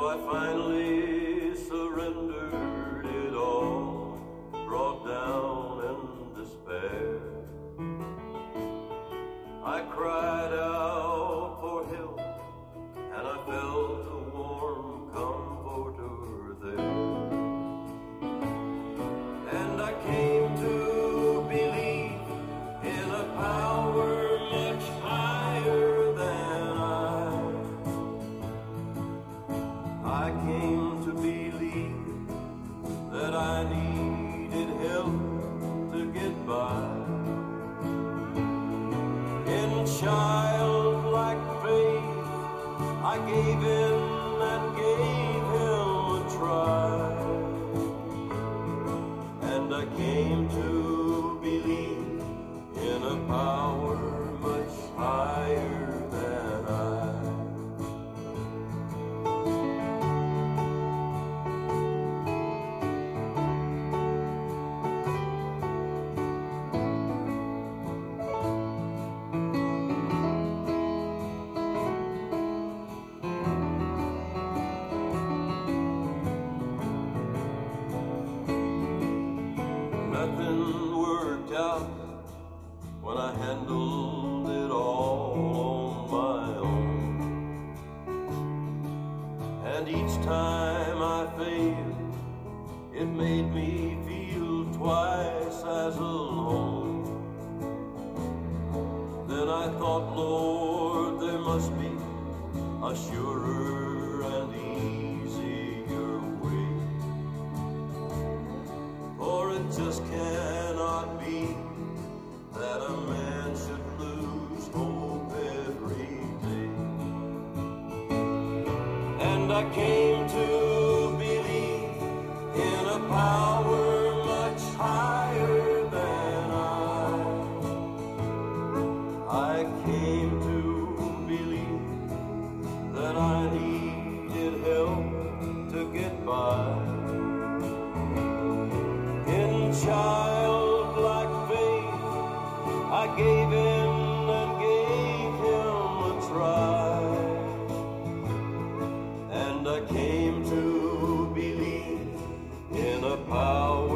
I finally surrendered it all, brought down in despair. I cried out for help, and I felt a warm comforter there. And I came to believe in a power much higher than I came to believe that I needed help to get by. In childlike faith, I gave in and gave him a try. And I came to believe in a power much higher than I. Nothing worked out when I handled it all on my own. And each time I failed, it made me feel twice as alone. Then I thought, Lord, there must be a surer and easier way. For it just cannot be that a man should lose hope every day. And I came to believe in a power much higher than I came to believe that I needed help to get by. In childlike faith, I gave in and gave him a try. And I came to believe in a power